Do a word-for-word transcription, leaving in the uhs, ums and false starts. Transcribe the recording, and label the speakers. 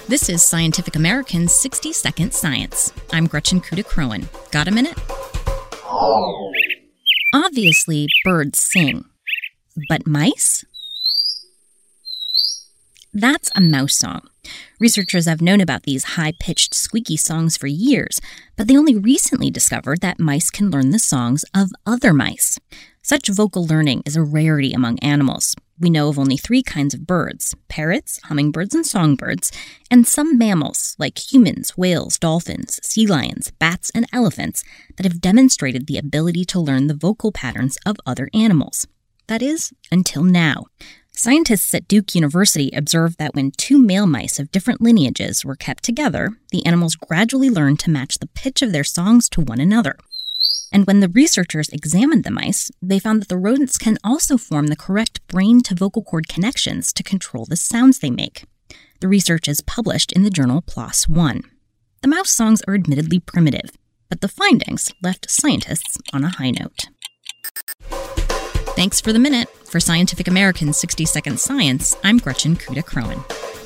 Speaker 1: This is Scientific American's sixty second Science. I'm Gretchen Kuda-Crowan. Got a minute? Obviously, birds sing. But mice? That's a mouse song. Researchers have known about these high-pitched, squeaky songs for years, but they only recently discovered that mice can learn the songs of other mice. Such vocal learning is a rarity among animals. We know of only three kinds of birds: parrots, hummingbirds, and songbirds, and some mammals, like humans, whales, dolphins, sea lions, bats, and elephants, that have demonstrated the ability to learn the vocal patterns of other animals. That is, until now. Scientists at Duke University observed that when two male mice of different lineages were kept together, the animals gradually learned to match the pitch of their songs to one another. And when the researchers examined the mice, they found that the rodents can also form the correct brain-to-vocal cord connections to control the sounds they make. The research is published in the journal PLOS One. The mouse songs are admittedly primitive, but the findings left scientists on a high note. Thanks for the minute. For Scientific American's sixty second Science, I'm Gretchen Kuda-Crowan.